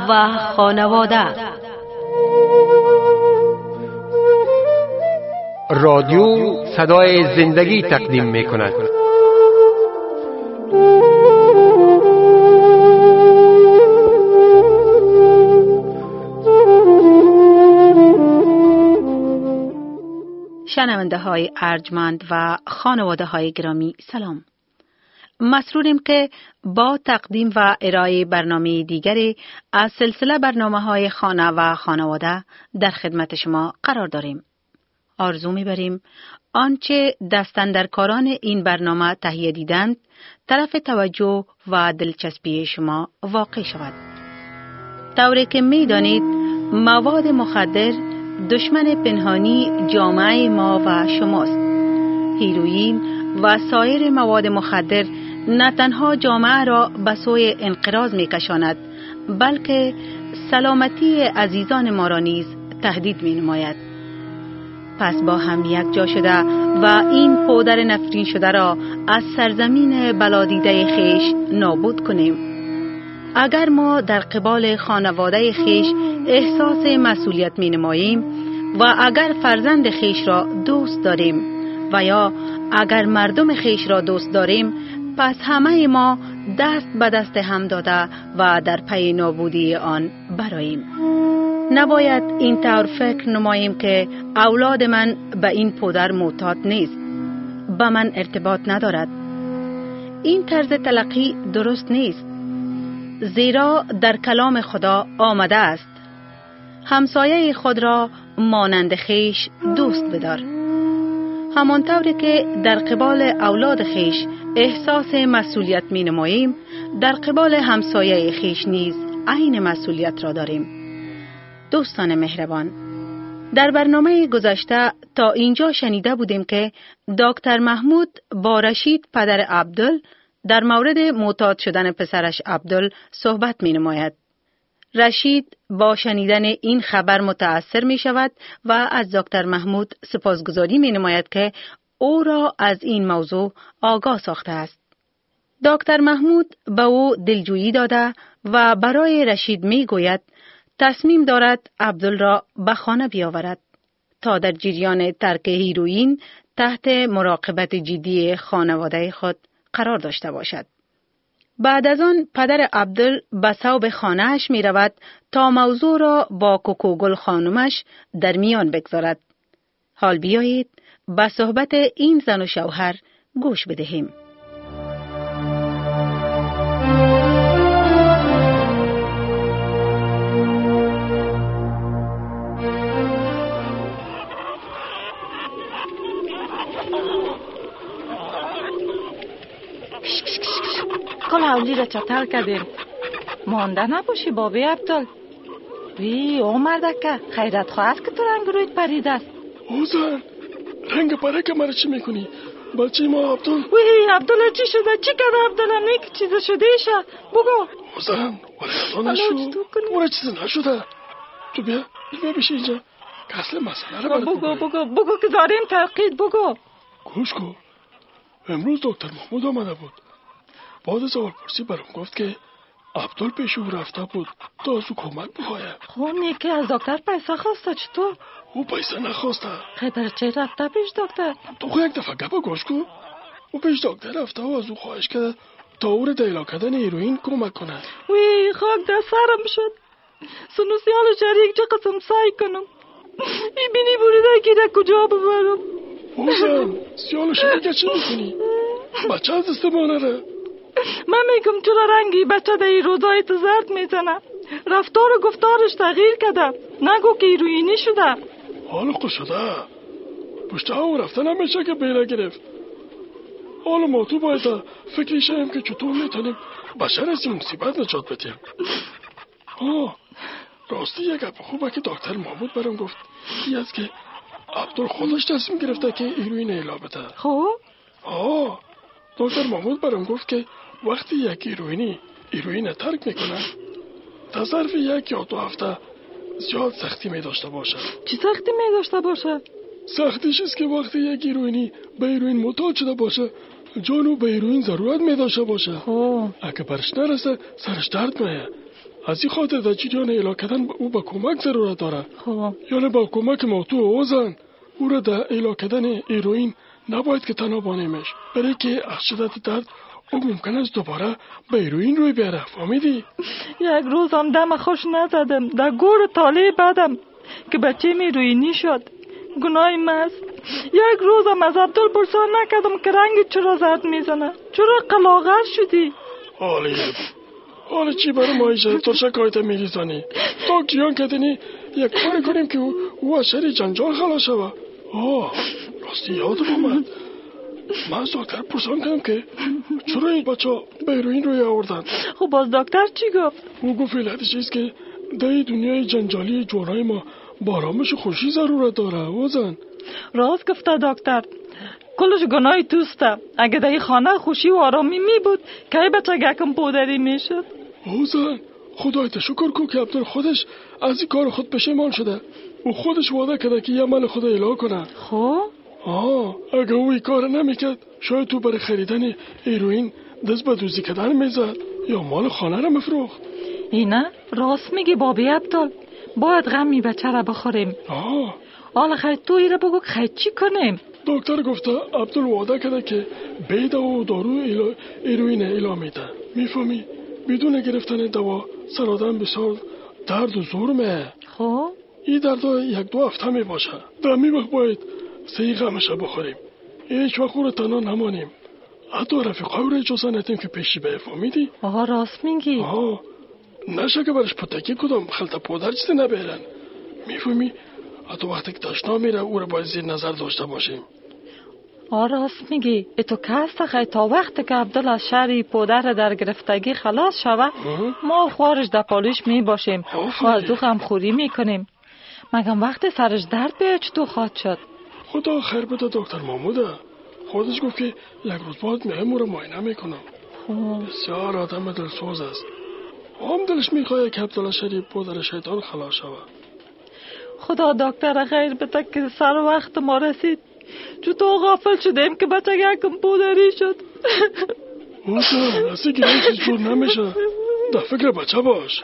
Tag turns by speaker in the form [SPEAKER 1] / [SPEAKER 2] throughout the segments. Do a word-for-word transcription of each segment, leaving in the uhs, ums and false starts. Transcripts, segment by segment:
[SPEAKER 1] و خانواده.
[SPEAKER 2] رادیو صدای زندگی تقدیم می کند.
[SPEAKER 1] شنونده های ارجمند و خانواده های گرامی سلام. مسروریم که با تقدیم و ارائه برنامه دیگری از سلسله برنامه های خانه و خانواده در خدمت شما قرار داریم. آرزو می‌بریم آنچه دستاندرکاران این برنامه تهیه دیدند طرف توجه و دلچسبی شما واقع شود. طوری که می‌دانید مواد مخدر دشمن پنهانی جامعه ما و شماست. هیروئین و سایر مواد مخدر نه تنها جامعه را به سوی انقراض می‌کشاند، بلکه سلامتی عزیزان ما را نیز تهدید می‌نماید. پس با هم یک جا شده و این پودر نفرین شده را از سرزمین بلادیده خیش نابود کنیم. اگر ما در قبال خانواده خیش احساس مسئولیت می نماییم و اگر فرزند خیش را دوست داریم و یا اگر مردم خیش را دوست داریم، پس همه ما دست به دست هم داده و در پی نابودی آن براییم. نباید این طور فکر نماییم که اولاد من به این پودر معتاد نیست، به من ارتباط ندارد. این طرز تلقی درست نیست، زیرا در کلام خدا آمده است همسایه خود را مانند خیش دوست بدار. همانطوری که در قبال اولاد خیش احساس مسئولیت می نماییم، در قبال همسایه خیش نیز عین مسئولیت را داریم. دوستان مهربان، در برنامه گذشته تا اینجا شنیده بودیم که دکتر محمود با رشید پدر عبدل در مورد معتاد شدن پسرش عبدل صحبت می نماید. رشید با شنیدن این خبر متأثر می شود و از دکتر محمود سپاسگزاری می نماید که او را از این موضوع آگاه ساخته است. دکتر محمود به او دلجویی داده و برای رشید می گوید تصمیم دارد عبدل را به خانه بیاورد تا در جریان ترک هیروئین تحت مراقبت جدی خانواده خود قرار داشته باشد. بعد از آن پدر عبدل به صوب خانه‌اش می رود تا موضوع را با کوکوگل خانمش در میان بگذارد. حال بیایید به صحبت این زن و شوهر گوش بدهیم.
[SPEAKER 3] کل اولی را چطور کردیم؟ مانده نباشی بابی عبدال. وی او مردکه خیرت خواه است که تو رنگ رویت پرید است.
[SPEAKER 4] او زن رنگ پرک مرا چی میکنی؟ بچه ما عبدال.
[SPEAKER 3] وی عبدال چی شده؟ چی کرده عبدال؟ نیک چیز شده ایشه بگو.
[SPEAKER 4] او زن ولی خدا نشو ولی چیز نشده. تو بیا بیا بشی اینجا که اصل مسئله رو برد
[SPEAKER 3] بگو بگو بگو که داریم تحقیق بگو.
[SPEAKER 4] گوش کن. امروز دکتر محمود آمده بود. بعد از اول پرسی برام گفت که عبدال پیش او رفته بود تا از او کمک بخواهد.
[SPEAKER 3] خب نیکی از دکتر پیسه خواسته چطور؟
[SPEAKER 4] او پیسه نخواسته.
[SPEAKER 3] خیلی چه رفته پیش دکتر؟
[SPEAKER 4] تو خود یک دفعه گپ گوش کن. او پیش دکتر رفته و از او خواهش کرده تا او را در علاج کردن هیروئین کمک کنه.
[SPEAKER 3] وی خاک در سرم شد. سنوسیال شریک چه قسم سعی کنم. ای بینی بریده که در کجا ببرم.
[SPEAKER 4] او زن سیال شریک چی میکنی؟ بچه از دستمان نره.
[SPEAKER 3] من میگم چرا رنگی بچه در این روزای تو زرد میزنه. رفتار و گفتارش تغییر کرده. نگو که هیروئینی شده.
[SPEAKER 4] حالا خوش شده. پشت هم رفته نمیشه که بیره گرفت. حالا ما تو باید فکری شدیم که چطور میتونیم بشر از این مصیبت نجات بدیم. آه راستی یک گپ خوبه که دکتر محمود برام گفت این است که عبدال خودش تصمیم گرفته که هیروئین اعلا بده.
[SPEAKER 3] خب
[SPEAKER 4] آه دکتر محمود برام گفت که وقتی یک هیروئینی هیروئین ترک میکنه تا ظرف یک یا دو هفته زیاد سختی می داشته باشه.
[SPEAKER 3] چی سختی می داشته باشه؟
[SPEAKER 4] سختیش است که وقتی یک هیروئینی به هیروئین معتاد شده باشه جانو به هیروئین ضرورت می داشته باشه.
[SPEAKER 3] خب
[SPEAKER 4] اگه برش نرسه سرش درد میه. از این خاطر در جریان علاج کردن او به کمک ضرورت داره.
[SPEAKER 3] خب
[SPEAKER 4] یعنی با کمک موتور اوزن او را در علاج کردن هیروئین نباید که تنها بانیمش، برای که از شدت درد او ممکن است دوباره به هیروئین روی بیاره. فهمیدی؟
[SPEAKER 3] یک روزم دم خوش نزدم، در گور طالع بدم که بچه هیروئینی شد. گناه ماست. یک روزم از عبدال پرسان نکردم که رنگ چرا زرد میزنه، چرا قلاغر شدی؟
[SPEAKER 4] حالی حالا چی برای مایشه تو شکایت میریزانی؟ تا جیان کردنی یک کاری کنیم که او, او از شر جنجال خلاص شود. آه راستی یادم اومد، من از دکتر پرسان کردم که چرا این بچه به هیروئین روی آوردن.
[SPEAKER 3] خب باز دکتر چی گفت؟
[SPEAKER 4] او گفت علتش چیست که در دنیای جنجالی جوانای ما با آرامش خوشی ضرورت داره. اوزن
[SPEAKER 3] راست گفته دکتر، کلش گناه توسته. اگه در این خانه خوشی و آرامی می بود که ای بچه گکم پودری می شد.
[SPEAKER 4] اوزن خدایت شکر کو که عبدال خودش از این کار خود پشیمان شده. او خودش وعده کرده که یه عمل خدا اله کنه.
[SPEAKER 3] خب
[SPEAKER 4] آه اگه او این کار نمیکرد شاید تو برای خریدن هیروئین دست به دوزی کردن میزد یا مال خانه را مفروخت.
[SPEAKER 3] اینه راست میگی بابی عبدال، باید غمی بچه را بخوریم.
[SPEAKER 4] آه
[SPEAKER 3] حالا خیلی تو ایره بگو خیلی چی کنیم؟
[SPEAKER 4] دکتر گفته عبدال وعده کرده که بیده و دارو هیروئین اله میده. میفهمی؟ بدون گرفتن دوا سر آدم بسیار درد و زورمه.
[SPEAKER 3] خب
[SPEAKER 4] این درد یک دو هفته می باشه. در می وقت باید سهی غمشه بخوریم، هیچ وقت او را تنها نمانیم. حتی رفیقای او را اجازه ندیم که پیشی به. فهمیدی؟
[SPEAKER 3] آها راست میگی.
[SPEAKER 4] آها نشه که برش پتکی کدام خلطه پودر چیزی نبیرن. میفهمی؟ حتی وقتی که تشنا میره او را باید زیر نظر داشته باشیم.
[SPEAKER 3] آه راست میگی. ای تو کسته خیلی تا وقتی که عبدال از شهری پودر در گرفتگی خلاص شوه ما خوارش در پالش می باشیم و از دو غمخوری میکنیم. مگم وقتی سرش درد به چطور خواهد شد؟
[SPEAKER 4] خدا خیر بده دکتر محموده، خودش گفت که یک روز بعد میایم او را معاینه میکنم. بسیار آدم دلسوز است. هم دلش میخواه که عبدال شهری پودر شیطان خلاص شوه.
[SPEAKER 3] خدا دکتر خیر بده که سر وقت ما رسید. چطور غافل شدیم که بچه یکم پودری شد.
[SPEAKER 4] اوزن از این گیران چیز جور نمیشه، در فکر بچه باش.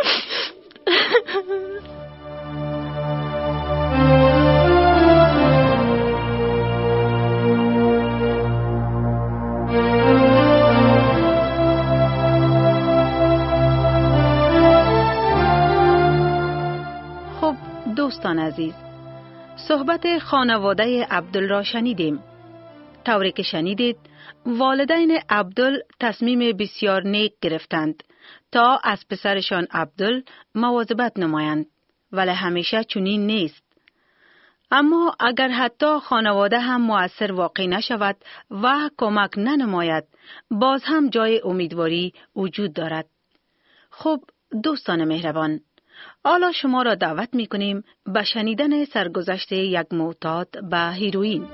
[SPEAKER 1] خب دوستان عزیز، صحبت خانواده عبدال را شنیدیم. طوری که شنیدید والدین عبدال تصمیم بسیار نیک گرفتند تا از پسرشان عبدال مواظبت نمایند، ولی همیشه چنین نیست. اما اگر حتی خانواده هم مؤثر واقع نشود و کمک ننماید، باز هم جای امیدواری وجود دارد. خب دوستان مهربان، حالا شما را دعوت می کنیم به شنیدن سرگذشت یک معتاد به هیروئین.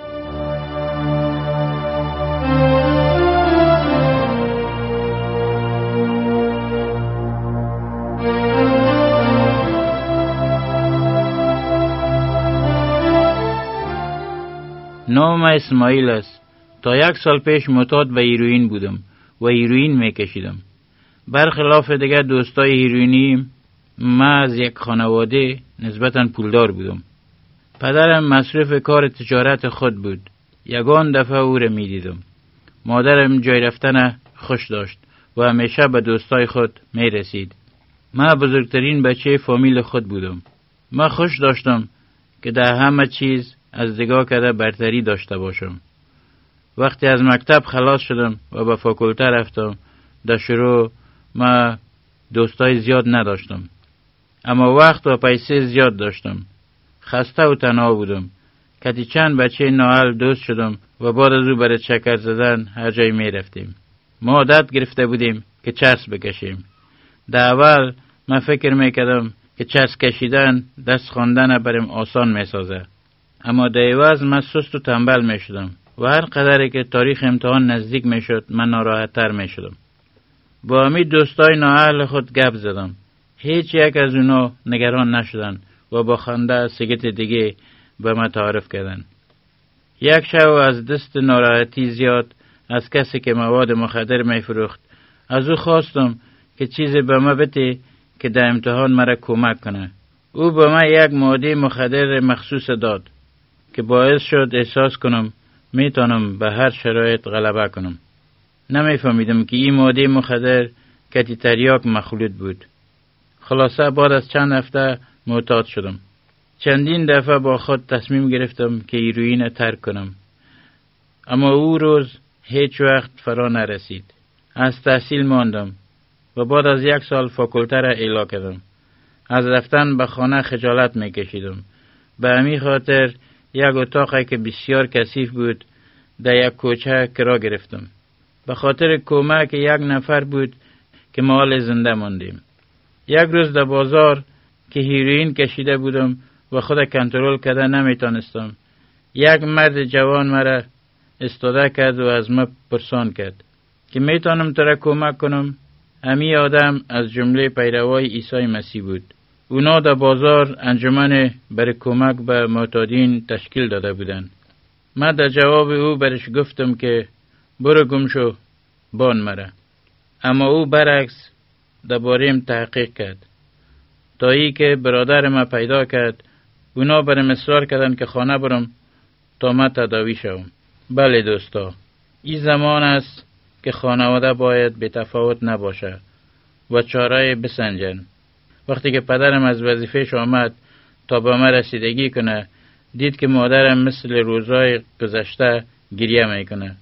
[SPEAKER 5] نام اسماعیل است. تا یک سال پیش معتاد به هیروئین بودم و هیروئین میکشیدم. برخلاف دیگر دوستای هیروئینی، من از یک خانواده نسبتاً پولدار بودم. پدرم مصروف کار تجارت خود بود. یگان دفعه او را می دیدم. مادرم جای رفتن خوش داشت و همیشه به دوستای خود می رسید. من بزرگترین بچه فامیل خود بودم. من خوش داشتم که در همه چیز از دیگه کرده برتری داشته باشم. وقتی از مکتب خلاص شدم و به فاکولته رفتم، در شروع من دوستای زیاد نداشتم. اما وقت و پیسه زیاد داشتم. خسته و تنها بودم. کتی چند بچه نااهل دوست شدم و بعد از او برای چکر زدن هر جای می رفتیم. ما عادت گرفته بودیم که چرس بکشیم. در اول من فکر می کردم که چرس کشیدن دست خواندن برام آسان می سازه. اما در عوض من سست و تنبل می شدم و هر قدری که تاریخ امتحان نزدیک می شد من ناراحت تر می شدم. با همین دوستای نااهل خود گپ زدم. هیچ یک از اونا نگران نشدن و با خنده سگت دیگه به من تعارف کردن. یک شب از دست ناراحتی زیاد از کسی که مواد مخدر می فروخت از او خواستم که چیزی به من بده که در امتحان مرا کمک کنه. او به من یک ماده مخدر مخصوص داد که باعث شد احساس کنم میتونم به هر شرایط غلبه کنم. نمیفهمیدم که این ماده مخدر کتی تریاک مخلوط بود. خلاصه بعد از چند هفته معتاد شدم. چندین دفعه با خود تصمیم گرفتم که هیروئین ترک کنم. اما او روز هیچ وقت فرا نرسید. از تحصیل ماندم و بعد از یک سال فاکولته را اعلا کردم. از رفتن به خانه خجالت میکشیدم. به همین خاطر یک اتاقی که بسیار کثیف بود در یک کوچه کرا گرفتم. به خاطر کمک یک نفر بود که ما حال زنده ماندیم. یک روز در بازار که هیروئین کشیده بودم و خود کنترل کرده نمیتونستم، یک مرد جوان مرا استاده کرد و از ما پرسان کرد که میتونم تو را کمک کنم. امی آدم از جمله پیروای عیسی مسیح بود. اونا در بازار انجمن برای کمک به معتادین تشکیل داده بودند. من در جواب او برش گفتم که برو گم شو بان مرا. اما او برعکس درباره‌ام تحقیق کرد تا ای که برادر ما پیدا کرد. اونا برم اصرار کردن که خانه برم تا من تداوی شوم. بله دوستا، این زمان است که خانواده باید به تفاوت نباشه و چاره بسنجن. وقتی که پدرم از وظیفهش آمد تا به من رسیدگی کنه، دید که مادرم مثل روزهای گذشته گریه میکنه.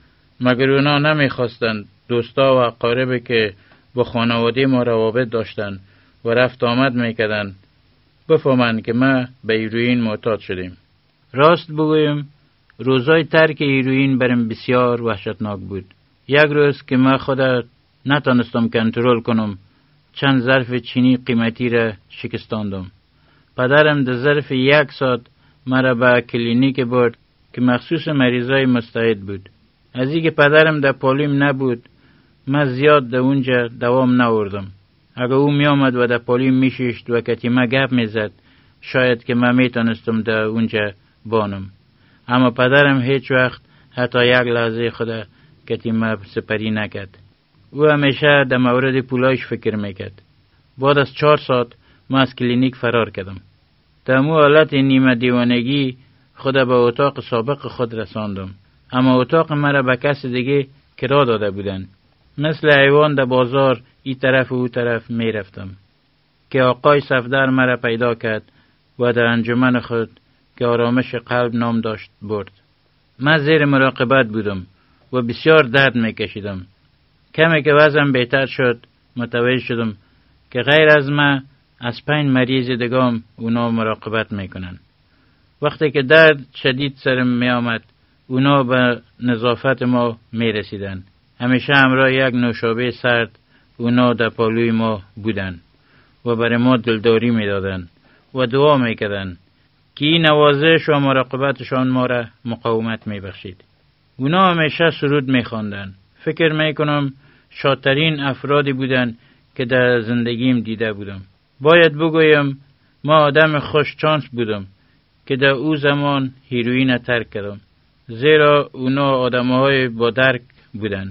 [SPEAKER 5] مگر اونا نمیخواستند دوستا و اقاربی که با خانواده ما روابط داشتن و رفت آمد میکردن بفهمند که ما به هیروئین معتاد شدیم؟ راست بگویم روزای ترک هیروئین برم بسیار وحشتناک بود. یک روز که من خودم نتونستم کنترل کنم، چند ظرف چینی قیمتی را شکستاندم. پدرم در ظرف یک ساعت مرا به کلینیک برد که مخصوص مریضای مستعد بود. از اینکه پدرم در پالیم نبود، من زیاد در اونجا دوام نوردم. اگر او می آمد و در پالیم می ششت و کتی ما گپ می زد، شاید که من می تونستم در اونجا بانم. اما پدرم هیچ وقت حتی یک لحظه خود کتی ما سپری نکرد. او همیشه در مورد پولایش فکر میکرد. بعد از چهار ساعت ما از کلینیک فرار کردم. در مو حالت نیمه دیوانگی خود به اتاق سابق خود رساندم. اما اتاق مرا به کس دیگه کرا داده بودن. مثل حیوان در بازار ای طرف و او طرف می رفتم که آقای صفدر مرا پیدا کرد و در انجمن خود که آرامش قلب نام داشت برد. من زیر مراقبت بودم و بسیار درد می کشیدم. کمی که وضعم بهتر شد متوجه شدم که غیر از من از پنج مریض دیگام اونا مراقبت میکنن. وقتی که درد شدید سرم می آمد اونا به نظافت ما می رسیدن. همیشه همراه یک نوشابه سرد اونا در پالوی ما بودن و برای ما دلداری می دادن و دعا می کردن که این نوازش و مراقبتشان ما را مقاومت می بخشید. اونا همیشه سرود می خواندن. فکر می کنم شادترین افرادی بودن که در زندگیم دیده بودم. باید بگویم ما آدم خوش چانس بودم که در او زمان هیروئین ترک کردم، زیرا اونا آدم‌های با درک بودن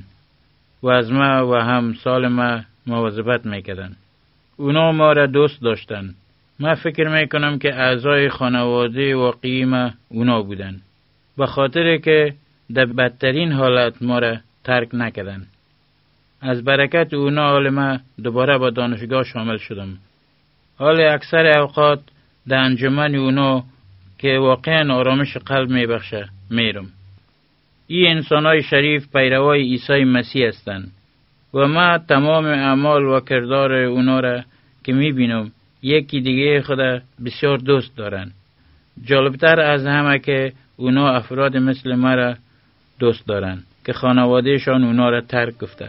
[SPEAKER 5] و از ما و همسال ما مواظبت میکردن. اونا ما را دوست داشتن. من فکر میکنم که اعضای خانواده واقعی ما اونا بودن، به خاطر که در بدترین حالت ما را ترک نکردن. از برکت اونا حال ما دوباره با دانشگاه شامل شدم. حال اکثر اوقات در انجمن اونا که واقعا آرامش قلب میبخشه میرم. این انسانای شریف پیروای عیسی مسیح هستند و ما تمام اعمال و کردار اونا را که میبینم یکی دیگه خدا بسیار دوست دارن. جالبتر از همه که اونا افراد مثل ما را دوست دارن که خانوادهشان اونا را ترک گفته.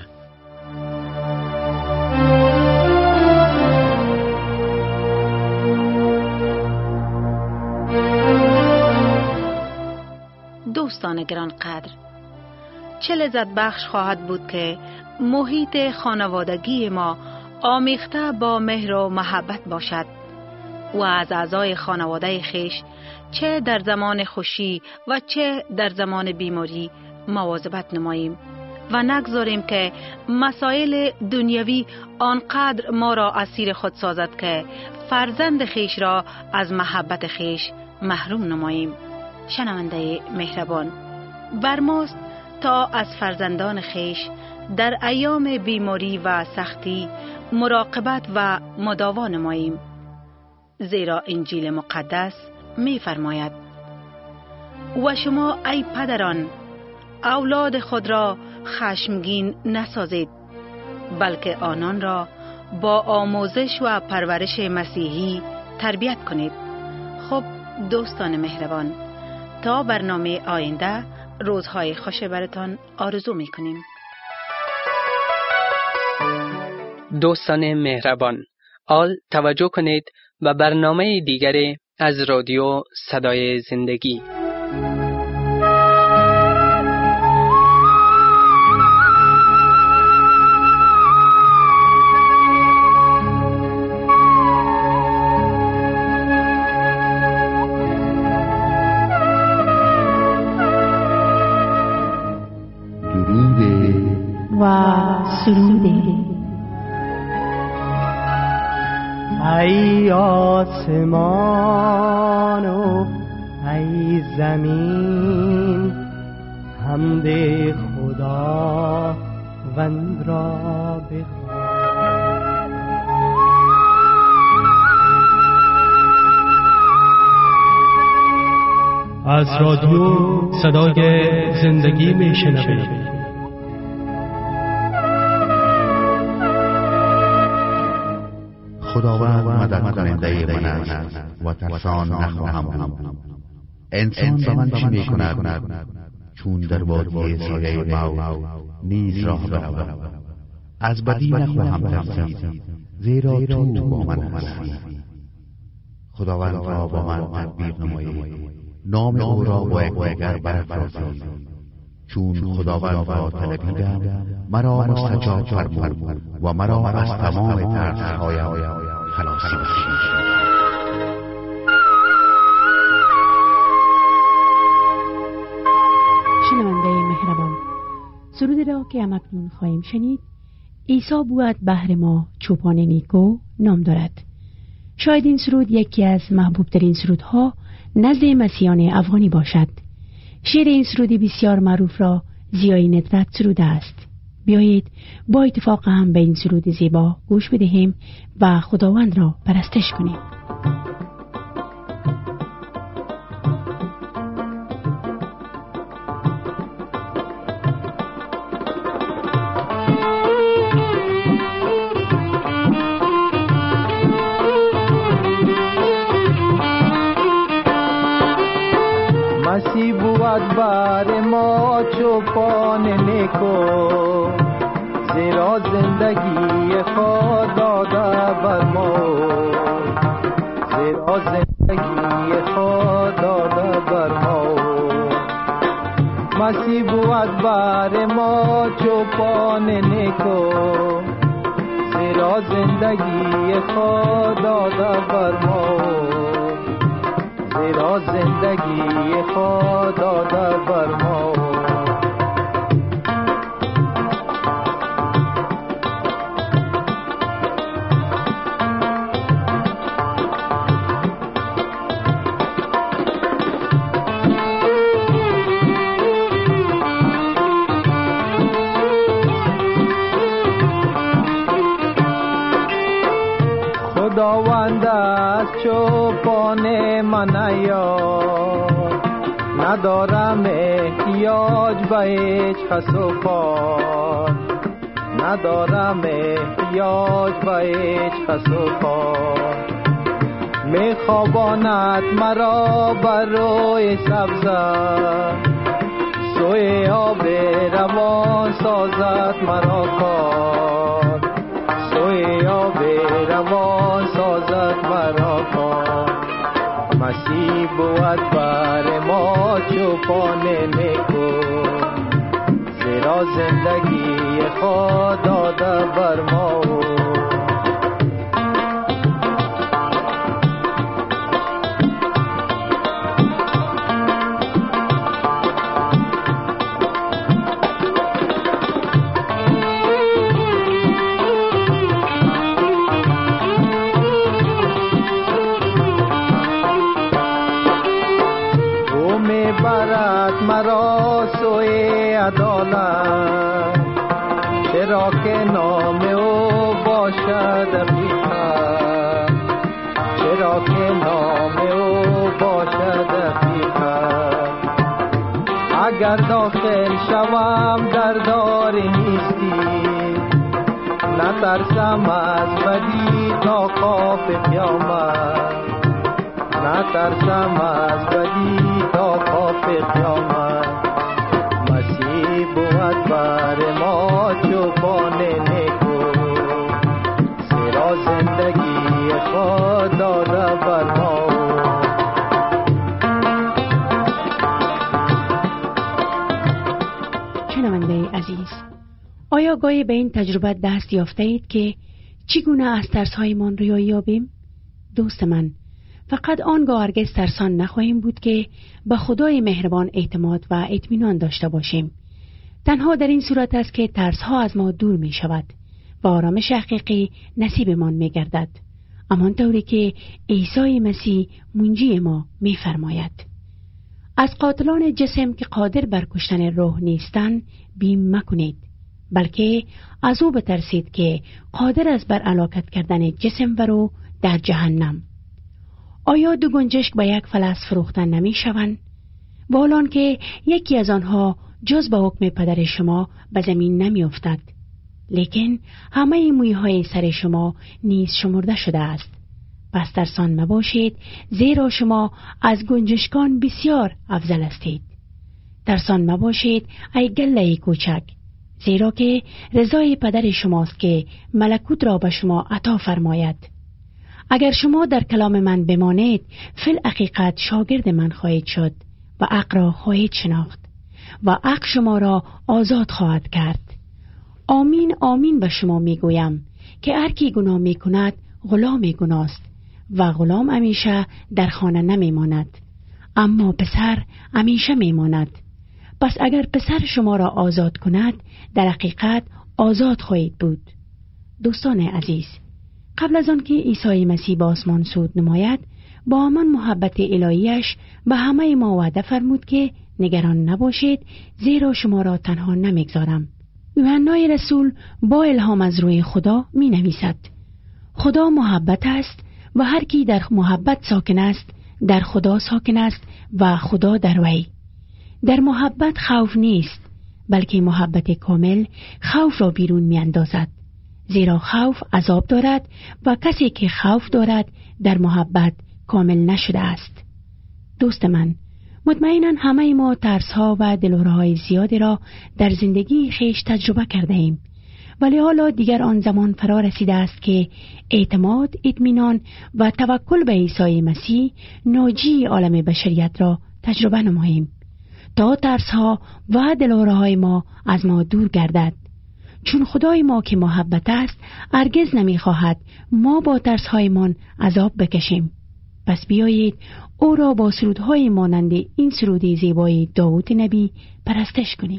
[SPEAKER 1] دوستان گرانقدر، چه لذت بخش خواهد بود که محیط خانوادگی ما آمیخته با مهر و محبت باشد و از اعضای خانواده خیش چه در زمان خوشی و چه در زمان بیماری مواظبت نماییم و نگذاریم که مسائل دنیوی آنقدر ما را اسیر خود سازد که فرزند خیش را از محبت خیش محروم نماییم. شنونده مهربان، بر ماست تا از فرزندان خیش در ایام بیماری و سختی مراقبت و مداوا نماییم، زیرا انجیل مقدس می فرماید: و شما ای پدران اولاد خود را خشمگین نسازید، بلکه آنان را با آموزش و پرورش مسیحی تربیت کنید. خب دوستان مهربان، تا برنامه آینده روزهای خوش براتان آرزو می کنیم.
[SPEAKER 6] دوستان مهربان، آل توجه کنید به برنامه دیگری از رادیو صدای زندگی.
[SPEAKER 7] و سروده. ای آسمان و ای زمین، حمد خدا وند را بخوان.
[SPEAKER 8] از رادیو صدای زندگی میشنوید.
[SPEAKER 9] خداوند مدد کننده من است و ترسان نخواهم بود. انسان به من چه می کند چون در وادی سایه موت نیز راه برود. از بدی نخواهم ترسید، زیرا تو با من هستی. خداوند را با من تدبیر نمایید، نام او را با یکدیگر برافرازید. چون خداوند را طلبیدم، مرا مستجاب فرمود و مرا از تمام ترس‌هایم خلاصی بخشید.
[SPEAKER 7] شنونده مهربان، سرود را که همکنون خواهیم شنید، عیسی بود بهر ما چوپان نیکو نام دارد. شاید این سرود یکی از محبوب ترین سرودها نزد مسیحیان افغانی باشد. شعر این سرود بسیار معروف را ضیای ندرت سروده است. بیایید با اتفاق هم به این سرود زیبا گوش بدهیم و خداوند را پرستش کنیم.
[SPEAKER 10] مسیح بود بر ما چوپان نیکو، زیرا زندگی خود داده بر ما، زیرا زندگی خود داده بر ما. مسیح بود بر ما چوپان نیکو، زیرا زندگی خود داده بر ما، زیرا زندگی خود داده بر ما. خداوند از چوپان من یار، ندارم احتیاج به هیچ کس و کار، ندارم احتیاج به هیچ کس و کار. می خواباند مرا بر روی سبزه، سوی آب روان سازد مرا کار، سوی آب روان سازد مرا کار. مسیح بود بر ما چوپان نیکو، زیرا زندگی خود داده بر ما. دلالت، چرا که نام او باشد حقیقت، چرا که نام او باشد حقیقت. اگر داخل شوم در دار نیستی، نترسم از بدی تا خوف قیامت، نترسم از بدی تا خوف قیامت. مسیح بود بر ما چوپان نیکو، زیرا زندگی خود داده بر ما.
[SPEAKER 7] شنونده عزیز، آیا گاهی به این تجربه دست یافته اید که چگونه از ترس‌هایمان ریایی یابیم؟ دوست من، فقط آنگاه هرگز ترسان نخواهیم بود که به خدای مهربان اعتماد و اطمینان داشته باشیم. تنها در این صورت است که ترس‌ها از ما دور می شود و آرامش حقیقی نصیبمان می گردد، همانطوری که عیسی مسیح منجی ما می فرماید. از قاتلان جسم که قادر بر کشتن روح نیستند بیم مکنید، بلکه از او بترسید که قادر است بر هلاکت کردن جسم و روح در جهنم. آیا دو گنجشک به یک فلس فروختن نمی شوند؟ والان که یکی از آنها جز به حکم پدر شما به زمین نمی افتد، لیکن همه مویهای سر شما نیز شمرده شده است. پس ترسان مباشید، زیرا شما از گنجشکان بسیار افضل هستید. ترسان مباشید ای گله کوچک، زیرا که رضای پدر شماست که ملکوت را به شما عطا فرماید. اگر شما در کلام من بمانید، فی الحقیقت شاگرد من خواهید شد و حق را خواهید شناخت و حق شما را آزاد خواهد کرد. آمین آمین به شما میگویم که هر کی گناه میکند غلام گناه است و غلام همیشه در خانه نمیماند، اما پسر همیشه میماند. پس اگر پسر شما را آزاد کند، در حقیقت آزاد خواهید بود. دوستان عزیز، قبل از آن که عیسی مسیح به آسمان صعود نماید، با همان محبت الهیش به همه ما وعده فرمود که نگران نباشید، زیرا شما را تنها نمیگذارم. یوحنای رسول با الهام از روی خدا می نویسد: خدا محبت است و هر کی در محبت ساکن است در خدا ساکن است و خدا در وی. در محبت خوف نیست، بلکه محبت کامل خوف را بیرون می اندازد، زیرا خوف عذاب دارد و کسی که خوف دارد در محبت کامل نشده است. دوست من، مطمئناً همه ما ترس‌ها و دلهره‌های زیادی را در زندگی خیش تجربه کرده ایم، ولی حالا دیگر آن زمان فرا رسیده است که اعتماد، اطمینان و توکل به عیسی مسیح ناجی عالم بشریت را تجربه نماییم تا ترس‌ها و دلهره‌های ما از ما دور گردد. چون خدای ما که محبت است هرگز نمی‌خواهد ما با ترس‌هایمان عذاب بکشیم. پس بیایید او را با سرودهای مانند این سرود زیبای داوود نبی پرستش کنیم.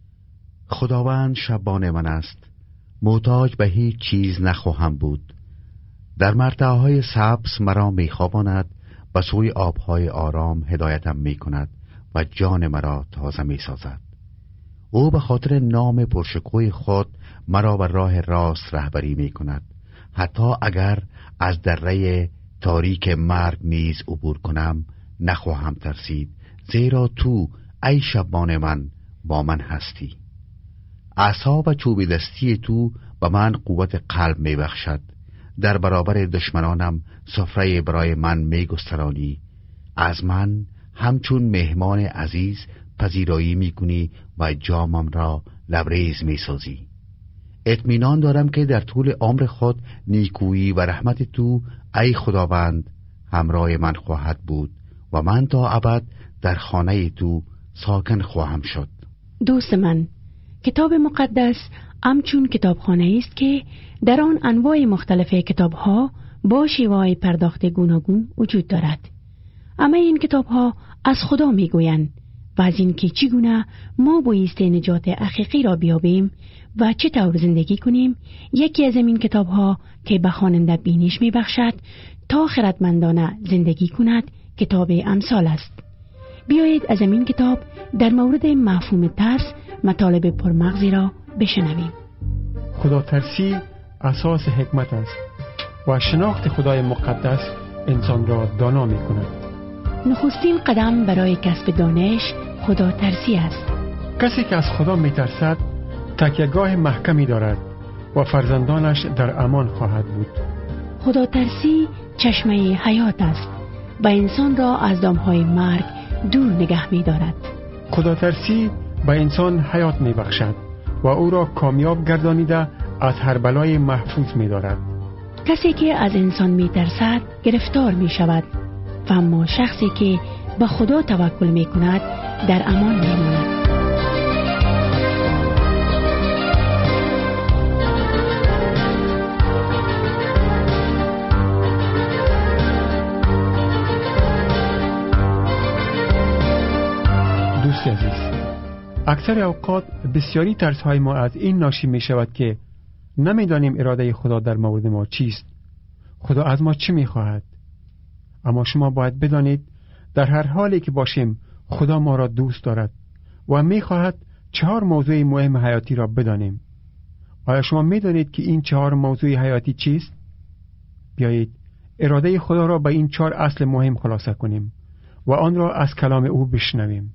[SPEAKER 9] خداوند شبان من است، محتاج به هیچ چیز نخواهم بود. در مرتعاهای سبز مرا میخواباند، به سوی آبهای آرام هدایتم میکند و جان مرا تازه میسازد. او به خاطر نام پرشکوه خود مرا به راه راست رهبری میکند. حتی اگر از دره تاریک مرگ نیز عبور کنم نخواهم ترسید، زیرا تو ای شبان من با من هستی. عصا و چوب دستی تو به من قوت قلب می بخشد. در برابر دشمنانم سفره برای من می گسترانی. از من همچون مهمان عزیز پذیرایی می کنی و جامم را لبریز می سازی. اطمینان دارم که در طول عمر خود نیکویی و رحمت تو ای خداوند همراه من خواهد بود و من تا ابد در خانه تو ساکن خواهم شد.
[SPEAKER 7] دوست من، کتاب مقدس همچون کتابخانه است که در آن انواع مختلف کتاب‌ها با شیوه‌های پرداخت گوناگون وجود دارد. اما این کتاب‌ها از خدا می‌گویند و از اینکه چگونه ما بایست نجات حقیقی را بیابیم و چطور زندگی کنیم. یکی از این کتاب‌ها که به خواننده بینش می‌بخشد تا خردمندانه زندگی کند کتاب امثال است. بیایید از این کتاب در مورد مفهوم ترس مطالب پرمغزی را بشنویم.
[SPEAKER 8] خدا ترسی اساس حکمت است و شناخت خدای مقدس انسان را دانا می کند.
[SPEAKER 7] نخستین قدم برای کسب دانش خدا ترسی است.
[SPEAKER 8] کسی که از خدا می ترسد تکیه‌گاه محکمی دارد و فرزندانش در امان خواهد بود.
[SPEAKER 7] خدا ترسی چشمه حیات است و انسان را از دامهای مرگ دور نگه می دارد.
[SPEAKER 8] خدا ترسی به انسان حیات می بخشد و او را کامیاب گردانیده از هر بلای محفوظ می دارد.
[SPEAKER 7] کسی که از انسان می ترسد گرفتار می شود و اما شخصی که به خدا توکل می کند در امان می ماند.
[SPEAKER 8] دوست عزیز، اکثر اوقات بسیاری ترس های ما از این ناشی می شود که نمیدانیم اراده خدا در مورد ما چیست، خدا از ما چی می خواهد. اما شما باید بدانید در هر حالی که باشیم خدا ما را دوست دارد و می خواهد چهار موضوع مهم حیاتی را بدانیم. آیا شما می دانید که این چهار موضوع حیاتی چیست؟ بیایید اراده خدا را به این چهار اصل مهم خلاصه کنیم و آن را از کلام او بشنویم.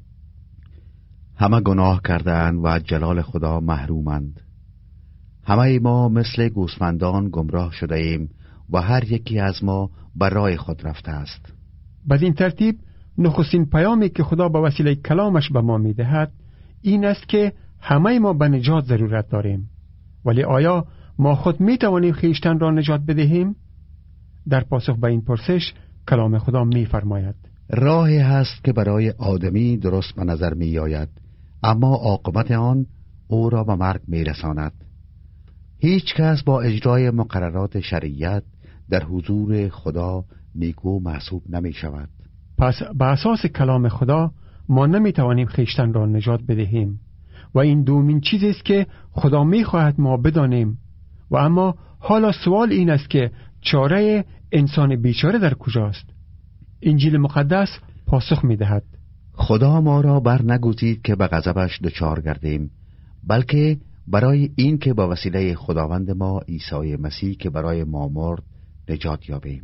[SPEAKER 9] همه گناه کردند و از جلال خدا محرومند. همه ما مثل گوسفندان گمراه شده ایم و هر یکی از ما بر راه خود رفته است.
[SPEAKER 8] بدین ترتیب نخستین پیامی که خدا به وسیله کلامش به ما میدهد این است که همه ما به نجات ضرورت داریم. ولی آیا ما خود می توانیم خویشتن را نجات بدهیم؟ در پاسخ به این پرسش کلام خدا می فرماید:
[SPEAKER 9] راهی هست که برای آدمی درست به نظر می آید، اما عاقبت آن او را به مرگ می رساند. هیچ کس با اجرای مقررات شریعت در حضور خدا نیکو محسوب نمی شود.
[SPEAKER 8] پس به اساس کلام خدا ما نمی توانیم خویشتن را نجات بدهیم و این دومین چیزی است که خدا می خواهد ما بدانیم. و اما حالا سوال این است که چاره انسان بیچاره در کجاست؟ انجیل مقدس پاسخ می دهد:
[SPEAKER 9] خدا ما را بر نگذید که به غضبش دچار گردیم، بلکه برای این که با وسیله خداوند ما عیسی مسیح که برای ما مرد نجات یابیم.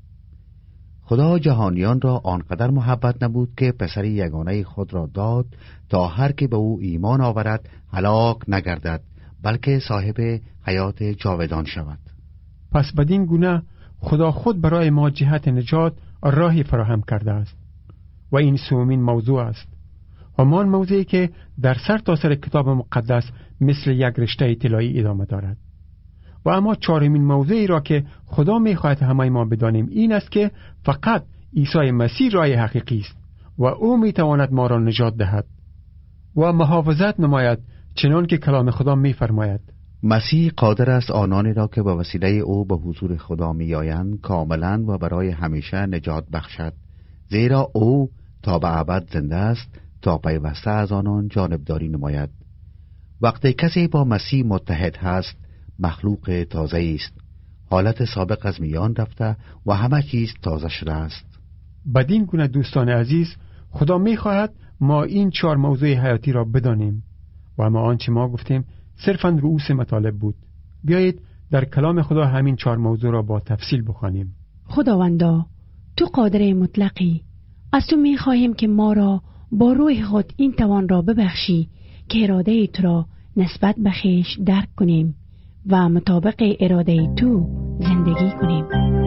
[SPEAKER 9] خدا جهانیان را آنقدر محبت نمود که پسر یگانه خود را داد تا هر که به او ایمان آورد هلاک نگردد، بلکه صاحب حیات جاودان شود.
[SPEAKER 8] پس بدین گونه خدا خود برای ما جهت نجات راهی فراهم کرده است و این سومین موضوع است، همان موضوعی که در سر تا سر کتاب مقدس مثل یک رشته طلایی ادامه دارد. و اما چهارمین موضوعی را که خدا می‌خواهد همه ما بدانیم این است که فقط عیسی مسیح راه حقیقی است و او می‌تواند ما را نجات دهد و محافظت نماید، چنان که کلام خدا می‌فرماید:
[SPEAKER 9] مسیح قادر است آنانی را که به وسیله او به حضور خدا می‌آیند کاملا و برای همیشه نجات بخشد، زیرا او تا به ابد زنده است تا پیوسته از آنان جانبداری نماید. وقتی کسی با مسیح متحد هست مخلوق تازه است، حالت سابق از میان رفته و همه چیز تازه شده است.
[SPEAKER 8] بدین گونه دوستان عزیز، خدا می‌خواهد ما این چهار موضوع حیاتی را بدانیم و اما آنچه ما گفتیم صرفاً رؤوس مطالب بود. بیایید در کلام خدا همین چهار موضوع را با تفصیل بخوانیم.
[SPEAKER 7] خداوندا، تو قادر مطلقی، از تو می‌خواهیم که ما را با روح خود این توان را ببخشی که اراده تو را نسبت به خویش درک کنیم و مطابق اراده تو زندگی کنیم.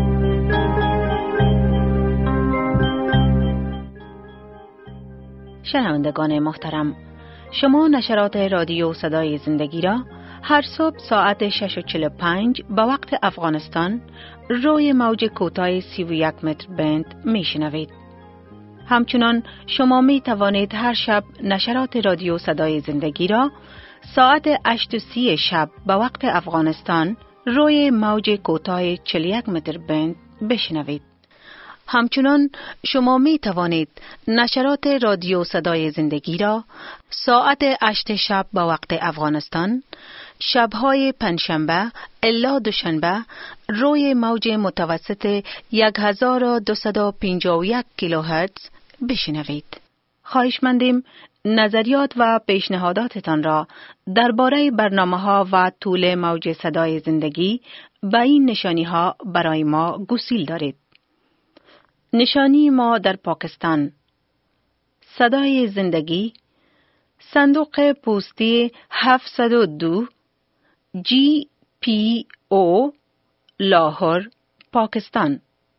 [SPEAKER 1] شنوندگان محترم، شما نشرات رادیو صدای زندگی را هر صبح ساعت شش و چهل و پنج به وقت افغانستان روی موج کوتاه سی و یک متر بند میشنوید. همچنان شما می توانید هر شب نشرات رادیو صدای زندگی را ساعت هشت و سی شب به وقت افغانستان روی موج کوتاه چهل و یک متر بند بشنوید. همچنان شما می توانید نشرات رادیو صدای زندگی را ساعت هشت شب به وقت افغانستان شبهای پنجشنبه الا دوشنبه روی موج متوسط یک هزار و دویست و پنجاه و یک کیلوهرتز بشنوید. خواهشمندیم نظریات و پیشنهاداتتان را درباره برنامه‌ها و طول موج صدای زندگی به این نشانی‌ها برای ما گسیل دارید. نشانی ما در پاکستان: صدای زندگی، صندوق پستی هفتصد و دو، جی پی او، لاهور، پاکستان.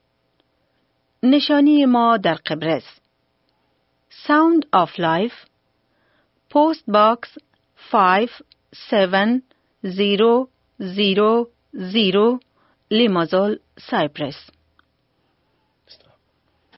[SPEAKER 1] نشانی ما در قبرس: Sound of Life، Post Box پنج هفت صفر صفر صفر، لیمازول، سایپرس.